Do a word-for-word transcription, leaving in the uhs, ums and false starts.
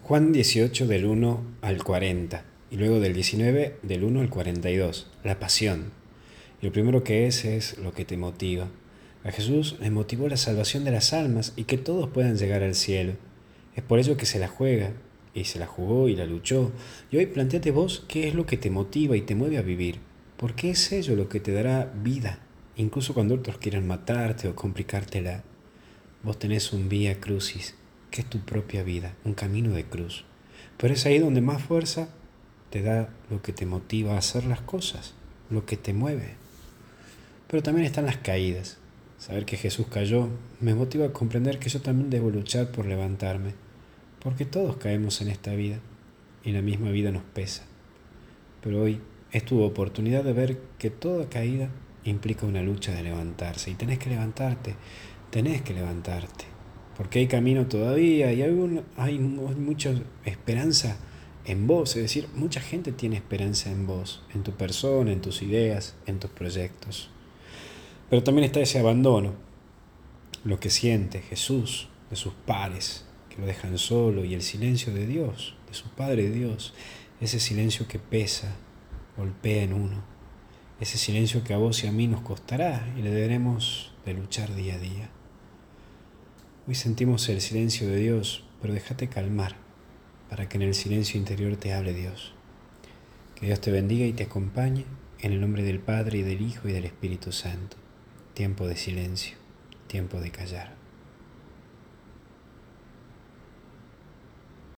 Juan dieciocho del uno al cuarenta y luego del diecinueve del uno al cuarenta y dos, la pasión. Y lo primero que es es lo que te motiva. A Jesús le motivó la salvación de las almas y que todos puedan llegar al cielo. Es por ello que se la juega, y se la jugó y la luchó. Y hoy planteate vos qué es lo que te motiva y te mueve a vivir. Porque es ello lo que te dará vida, incluso cuando otros quieran matarte o complicártela. Vos tenés un vía crucis, que es tu propia vida, un camino de cruz. Pero es ahí donde más fuerza te da lo que te motiva a hacer las cosas, lo que te mueve. Pero también están las caídas. Saber que Jesús cayó me motiva a comprender que yo también debo luchar por levantarme, porque todos caemos en esta vida y la misma vida nos pesa. Pero hoy es tu oportunidad de ver que toda caída implica una lucha de levantarse, y tenés que levantarte, tenés que levantarte, porque hay camino todavía y hay, un, hay mucha esperanza en vos, es decir, mucha gente tiene esperanza en vos, en tu persona, en tus ideas, en tus proyectos. Pero también está ese abandono, lo que siente Jesús de sus pares, que lo dejan solo, y el silencio de Dios, de su Padre Dios, ese silencio que pesa, golpea en uno, ese silencio que a vos y a mí nos costará y le deberemos de luchar día a día. Hoy sentimos el silencio de Dios, pero déjate calmar para que en el silencio interior te hable Dios. Que Dios te bendiga y te acompañe en el nombre del Padre y del Hijo y del Espíritu Santo. Tiempo de silencio, tiempo de callar.